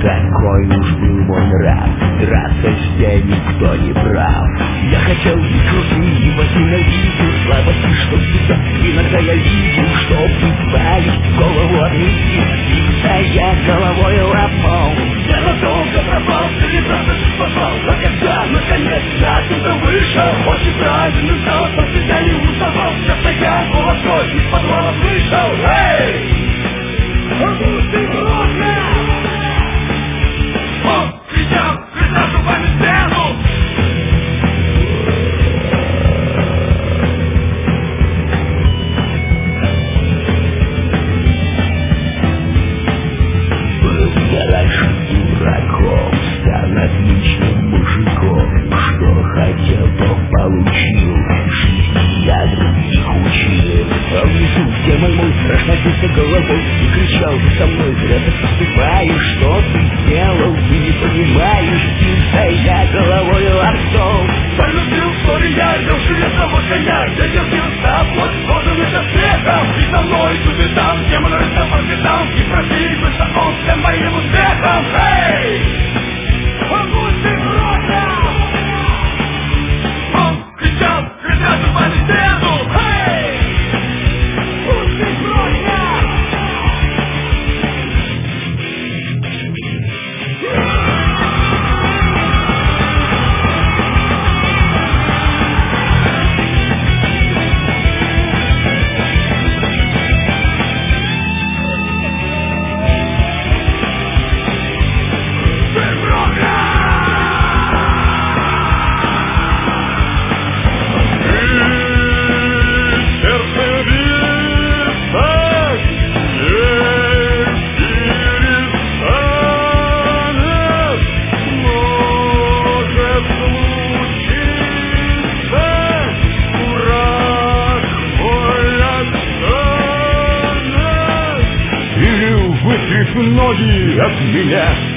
Такой уж был мой нрав, драться все никто не прав. Я хотел быть крутым, и возненавидел слабости, что тебя иногда я видел, чтоб избавить голову от мысли, биться я головой ломал. Я надолго пропал, ты не правда попал, а когда наконец я оттуда вышел, очень правильно стал, что тебя не узнавал. Сейчас я молодой из подвала вышел. Эй! Ты грозно! Он кричал, кричал зубами стену. Был я раньше дураком, стал отличным мужиком. Что хотел, то получил, жизни я других учил. А внизу, где мой страж набился головой и кричал: ты со мной зря ты поступаешь, что ты сделал, ты не понимаешь, бился я головой лаптом. Полюбил вскоре я, вел железного коня, я держался под сходом и доспехом, и со мной тут там, демон рыцарь по пятам, и противился он всем моим успехом. Эй! Погодь ты грозно! Он кричал, кричал зубами стену. Эй! Пусть ты грозно! Ноги от меня